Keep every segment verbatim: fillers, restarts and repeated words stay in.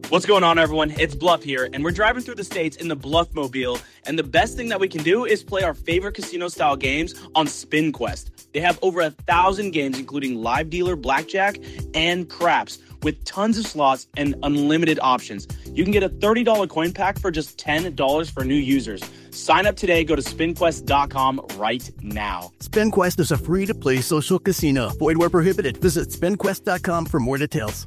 What's going on, everyone? It's Bluff here, and we're driving through the states in the Bluff Mobile, and the best thing that we can do is play our favorite casino-style games on SpinQuest. They have over a thousand games, including live dealer blackjack and craps, with tons of slots and unlimited options. You can get a thirty dollars coin pack for just ten dollars for new users. Sign up today. Go to spin quest dot com right now. SpinQuest is a free-to-play social casino. Void where prohibited. Visit spin quest dot com for more details.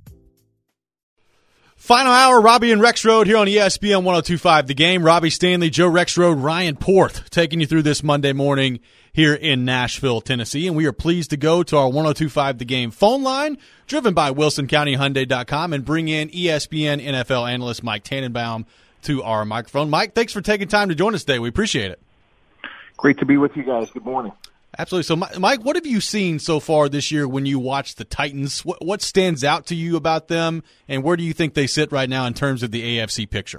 Final hour, Robbie and Rexrode here on E S P N one oh two point five The Game. Robbie Stanley, Joe Rexrode, Ryan Porth taking you through this Monday morning here in Nashville, Tennessee. And we are pleased to go to our one oh two point five The Game phone line, driven by Wilson County Hyundai dot com, and bring in E S P N N F L analyst Mike Tannenbaum to our microphone. Mike, thanks for taking time to join us today. We appreciate it. Great to be with you guys. Good morning. Absolutely. So, Mike, what have you seen so far this year when you watch the Titans? What, what stands out to you about them, and where do you think they sit right now in terms of the A F C picture?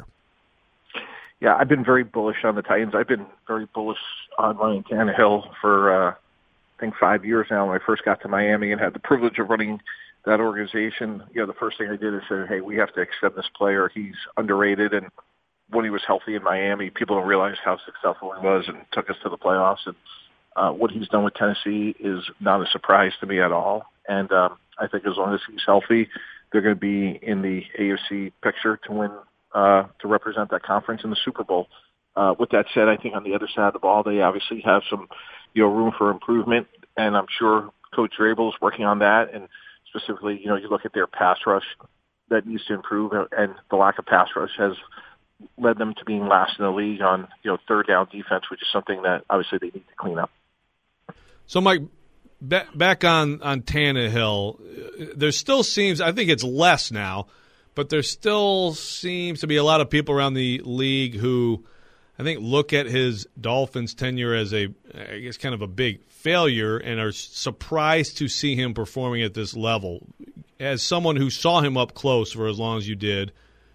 Yeah, I've been very bullish on the Titans. I've been very bullish on Ryan Tannehill for, uh, I think, five years now. When I first got to Miami and had the privilege of running that organization, you know, the first thing I did is say, hey, we have to extend this player. He's underrated, and when he was healthy in Miami, people don't realize how successful he was and took us to the playoffs. And Uh, what he's done with Tennessee is not a surprise to me at all. And um, I think as long as he's healthy, they're going to be in the A F C picture to win, uh, to represent that conference in the Super Bowl. Uh, with that said, I think on the other side of the ball, they obviously have some, you know, room for improvement. And I'm sure Coach Vrabel is working on that. And specifically, you know, you look at their pass rush that needs to improve, and the lack of pass rush has led them to being last in the league on, you know, third down defense, which is something that obviously they need to clean up. So, Mike, back on, on Tannehill, there still seems – I think it's less now, but there still seems to be a lot of people around the league who I think look at his Dolphins tenure as a, I guess, kind of a big failure and are surprised to see him performing at this level. As someone who saw him up close for as long as you did,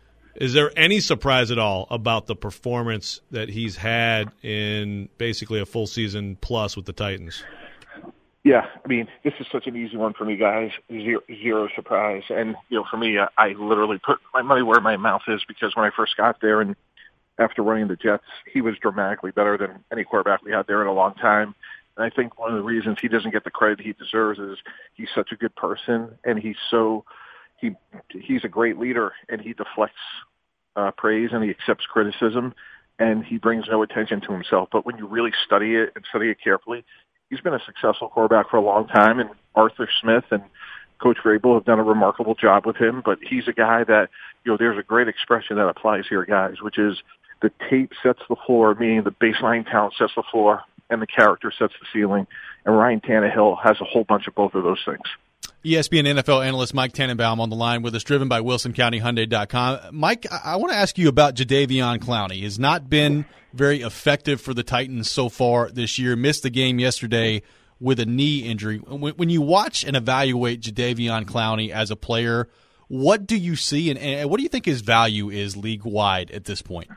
is there any surprise at all about the performance that he's had in basically a full season plus with the Titans? Yeah, I mean, this is such an easy one for me, guys. Zero, zero surprise. And, you know, for me, I, I literally put my money where my mouth is, because when I first got there and after running the Jets, he was dramatically better than any quarterback we had there in a long time. And I think one of the reasons he doesn't get the credit he deserves is he's such a good person, and he's so he he's a great leader, and he deflects uh, praise and he accepts criticism, and he brings no attention to himself. But when you really study it and study it carefully, he's been a successful quarterback for a long time, and Arthur Smith and Coach Vrabel have done a remarkable job with him. But he's a guy that, you know, there's a great expression that applies here, guys, which is the tape sets the floor, meaning the baseline talent sets the floor, and the character sets the ceiling. And Ryan Tannehill has a whole bunch of both of those things. E S P N N F L analyst Mike Tannenbaum on the line with us, driven by Wilson County Hyundai dot com. Mike, I, I want to ask you about Jadeveon Clowney. He has not been very effective for the Titans so far this year. Missed the game yesterday with a knee injury. When, when you watch and evaluate Jadeveon Clowney as a player, what do you see, and, and what do you think his value is league-wide at this point?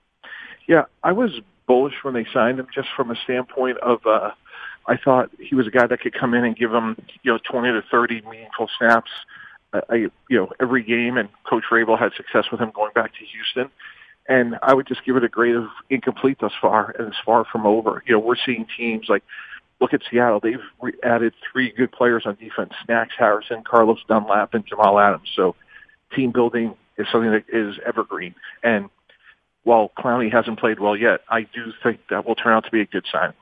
Yeah, I was bullish when they signed him, just from a standpoint of uh, I thought he was a guy that could come in and give them, you know, twenty to thirty meaningful snaps, uh, I, you know, every game. And Coach Vrabel had success with him going back to Houston. And I would just give it a grade of incomplete thus far, and it's far from over. You know, we're seeing teams like, look at Seattle. They've re- added three good players on defense: Snacks Harrison, Carlos Dunlap, and Jamal Adams. So team building is something that is evergreen. And while Clowney hasn't played well yet, I do think that will turn out to be a good sign.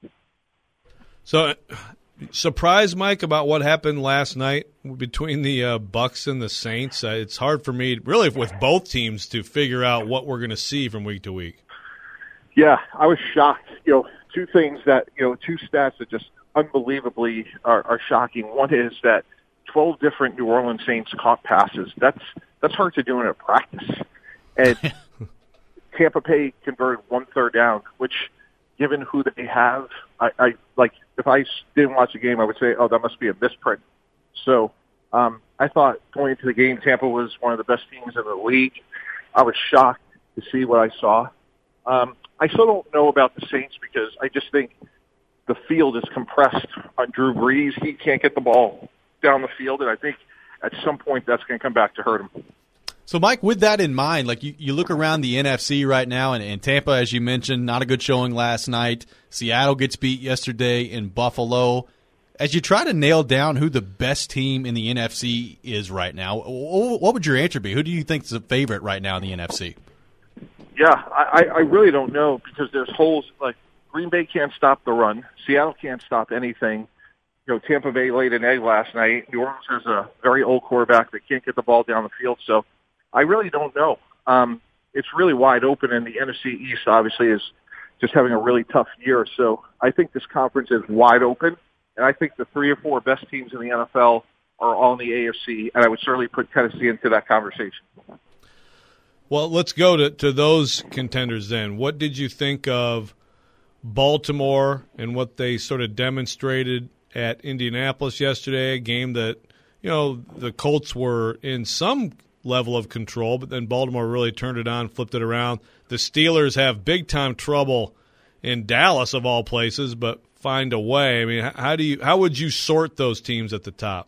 So, surprised, Mike, about what happened last night between the uh, Bucs and the Saints? Uh, it's hard for me, really, with both teams, to figure out what we're going to see from week to week. Yeah, I was shocked. You know, two things that, you know, two stats that just unbelievably are, are shocking. One is that twelve different New Orleans Saints caught passes. That's that's hard to do in a practice. And Tampa Bay converted one third down, which, given who they have, I, I like. If I didn't watch the game, I would say, "Oh, that must be a misprint." So um, I thought going into the game, Tampa was one of the best teams in the league. I was shocked to see what I saw. Um, I still don't know about the Saints, because I just think the field is compressed on Drew Brees. He can't get the ball down the field, and I think at some point that's going to come back to hurt him. So, Mike, with that in mind, like you, you look around the N F C right now, and, and Tampa, as you mentioned, not a good showing last night. Seattle gets beat yesterday in Buffalo. As you try to nail down who the best team in the N F C is right now, what would your answer be? Who do you think is the favorite right now in the N F C? Yeah, I, I really don't know because there's holes. Like Green Bay can't stop the run. Seattle can't stop anything. You know, Tampa Bay laid an egg last night. New Orleans has a very old quarterback that can't get the ball down the field. So I really don't know. Um, it's really wide open, and the N F C East obviously is just having a really tough year. So I think this conference is wide open, and I think the three or four best teams in the N F L are all in the A F C, and I would certainly put Tennessee into that conversation. Well, let's go to, to those contenders then. What did you think of Baltimore and what they sort of demonstrated at Indianapolis yesterday, a game that, you know, the Colts were in some level of control, but then Baltimore really turned it on, flipped it around. The Steelers have big-time trouble in Dallas, of all places, but find a way. I mean, how do you how would you sort those teams at the top?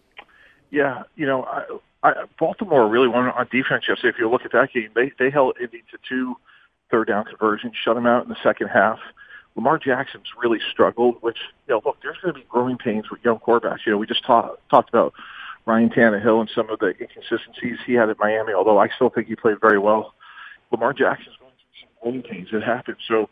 Yeah, you know, I, I, Baltimore really won on defense yesterday. If you look at that game, they, they held Indy to two third-down conversions, shut them out in the second half. Lamar Jackson's really struggled, which, you know, look, there's going to be growing pains with young quarterbacks. You know, we just talk, talked about Ryan Tannehill and some of the inconsistencies he had at Miami, although I still think he played very well. Lamar Jackson's going through some growing pains. It happened. So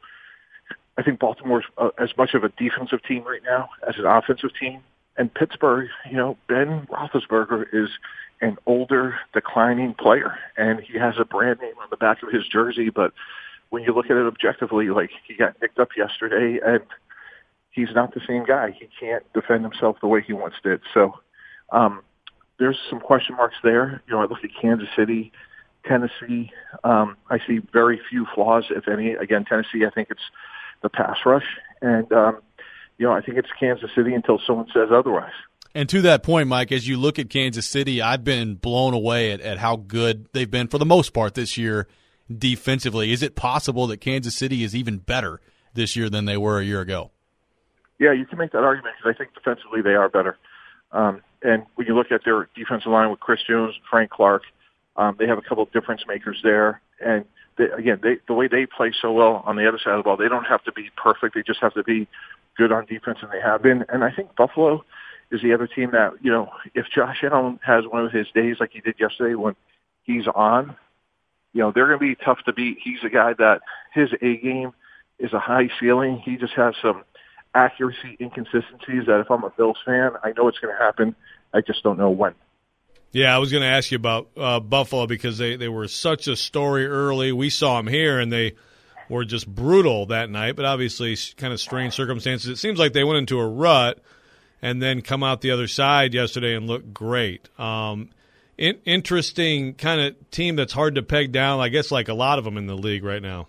I think Baltimore's uh, as much of a defensive team right now as an offensive team. And Pittsburgh, you know, Ben Roethlisberger is an older, declining player, and he has a brand name on the back of his jersey, but when you look at it objectively, like he got nicked up yesterday, and he's not the same guy. He can't defend himself the way he once did. So um, there's some question marks there. You know, I look at Kansas City, Tennessee. Um, I see very few flaws, if any. Again, Tennessee, I think it's the pass rush, and um, you know, I think it's Kansas City until someone says otherwise. And to that point, Mike, as you look at Kansas City, I've been blown away at, at how good they've been for the most part this year defensively. Is it possible that Kansas City is even better this year than they were a year ago? Yeah, you can make that argument because I think defensively they are better. Um, and when you look at their defensive line with Chris Jones, Frank Clark, um, they have a couple of difference makers there. And they, again, they, the way they play so well on the other side of the ball, they don't have to be perfect. They just have to be good on defense, and they have been. And I think Buffalo is the other team that, you know, if Josh Allen has one of his days like he did yesterday when he's on, you know, they're going to be tough to beat. He's a guy that his A game is a high ceiling. He just has some accuracy inconsistencies that if I'm a Bills fan, I know it's going to happen. I just don't know when. Yeah, I was going to ask you about uh, Buffalo because they, they were such a story early. We saw them here, and they were just brutal that night, but obviously kind of strange circumstances. It seems like they went into a rut and then come out the other side yesterday and look great. Um In, interesting kind of team that's hard to peg down, I guess, like a lot of them in the league right now.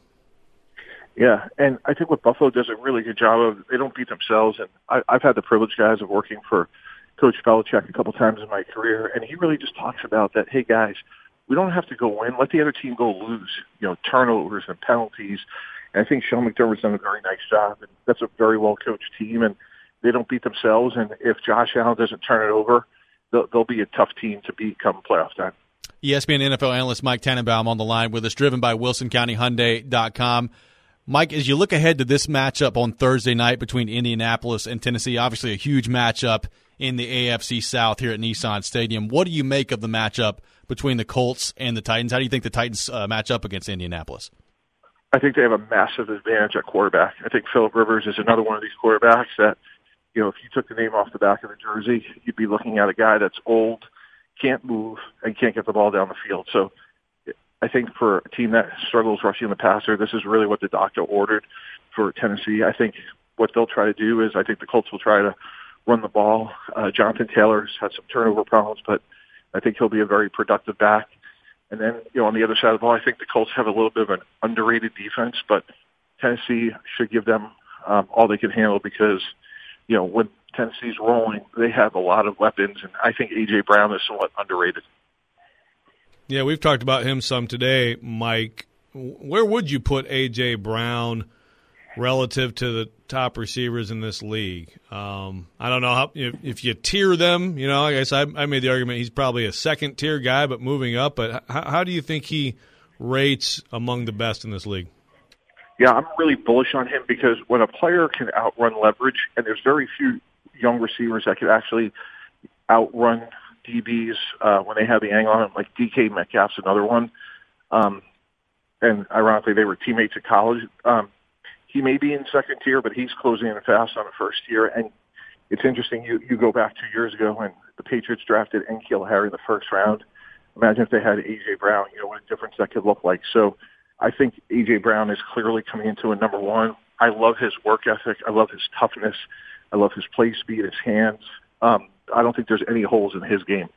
Yeah, and I think what Buffalo does a really good job of, they don't beat themselves. And I, I've had the privilege, guys, of working for Coach Belichick a couple times in my career, and he really just talks about that, hey, guys, we don't have to go win. Let the other team go lose, you know, turnovers and penalties. And I think Sean McDermott's done a very nice job, and that's a very well-coached team, and they don't beat themselves. And if Josh Allen doesn't turn it over, They'll, they'll be a tough team to beat come playoff time. E S P N N F L analyst Mike Tannenbaum on the line with us, driven by Wilson County Hyundai dot com. Mike, as you look ahead to this matchup on Thursday night between Indianapolis and Tennessee, obviously a huge matchup in the A F C South here at Nissan Stadium. What do you make of the matchup between the Colts and the Titans? How do you think the Titans uh, match up against Indianapolis? I think they have a massive advantage at quarterback. I think Phillip Rivers is another one of these quarterbacks that, you know, if you took the name off the back of the jersey, you'd be looking at a guy that's old, can't move, and can't get the ball down the field. So I think for a team that struggles rushing the passer, this is really what the doctor ordered for Tennessee. I think what they'll try to do is I think the Colts will try to run the ball. Uh, Jonathan Taylor's had some turnover problems, but I think he'll be a very productive back. And then, you know, on the other side of the ball, I think the Colts have a little bit of an underrated defense, but Tennessee should give them um, all they can handle because – you know, when Tennessee's rolling, they have a lot of weapons, and I think A J. Brown is somewhat underrated. Yeah, we've talked about him some today, Mike. Where would you put A J. Brown relative to the top receivers in this league. Um, I don't know how if, if you tier them. You know, I guess I, I made the argument he's probably a second-tier guy, but moving up. But how, how do you think he rates among the best in this league? Yeah, I'm really bullish on him because when a player can outrun leverage, and there's very few young receivers that can actually outrun D Bs uh, when they have the angle on them, like D K Metcalf's another one. Um, and ironically, they were teammates at college. Um, he may be in second tier, but he's closing in fast on the first tier. And it's interesting, you, you go back two years ago when the Patriots drafted N'Keal Harry in the first round. Imagine if they had A J. Brown, you know, what a difference that could look like. So I think A J. Brown is clearly coming into a number one. I love his work ethic. I love his toughness. I love his play speed, his hands. Um, I don't think there's any holes in his game.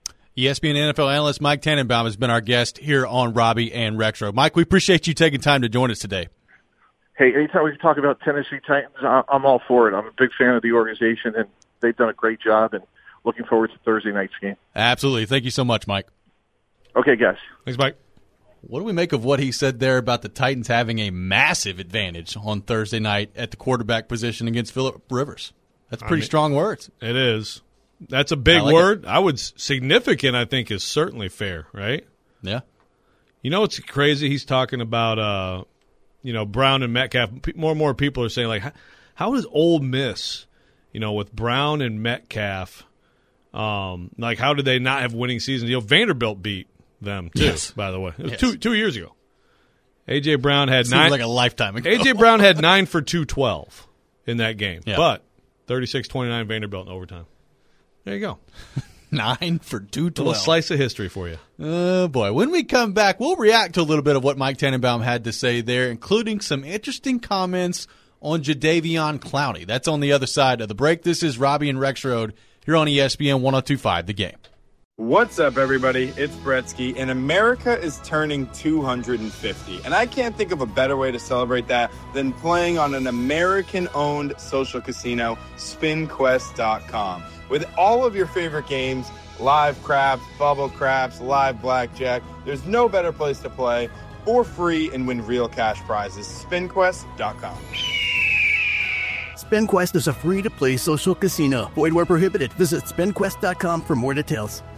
E S P N N F L analyst Mike Tannenbaum has been our guest here on Robbie and Rexro. Mike, we appreciate you taking time to join us today. Hey, anytime we can talk about Tennessee Titans, I'm all for it. I'm a big fan of the organization, and they've done a great job, and looking forward to Thursday night's game. Absolutely. Thank you so much, Mike. Okay, guys. Thanks, Mike. What do we make of what he said there about the Titans having a massive advantage on Thursday night at the quarterback position against Phillip Rivers? That's pretty I mean, strong words. It is. That's a big I like word. It. I would significant. I think is certainly fair, right? Yeah. You know what's crazy? He's talking about, uh, you know, Brown and Metcalf. More and more people are saying like, how, how does Ole Miss, you know, with Brown and Metcalf, um, like how did they not have winning seasons? You know, Vanderbilt beat them too. Yes. By the way, it was yes. two two years ago. A J. Brown had Seems nine. Like a lifetime ago. A J. Brown had nine for two twelve in that game, yeah. but thirty-six twenty-nine Vanderbilt in overtime. There you go. Nine for two twelve. A little slice of history for you. Oh, boy. When we come back, we'll react to a little bit of what Mike Tannenbaum had to say there, including some interesting comments on Jadeveon Clowney. That's on the other side of the break. This is Robbie and Rexroad here on E S P N one oh two point five The Game. What's up, everybody? It's Bretsky, and America is turning two hundred fifty. And I can't think of a better way to celebrate that than playing on an American-owned social casino, spin quest dot com. With all of your favorite games, live craps, bubble craps, live blackjack, there's no better place to play for free and win real cash prizes. spin quest dot com. SpinQuest is a free-to-play social casino. Void where prohibited. Visit spin quest dot com for more details.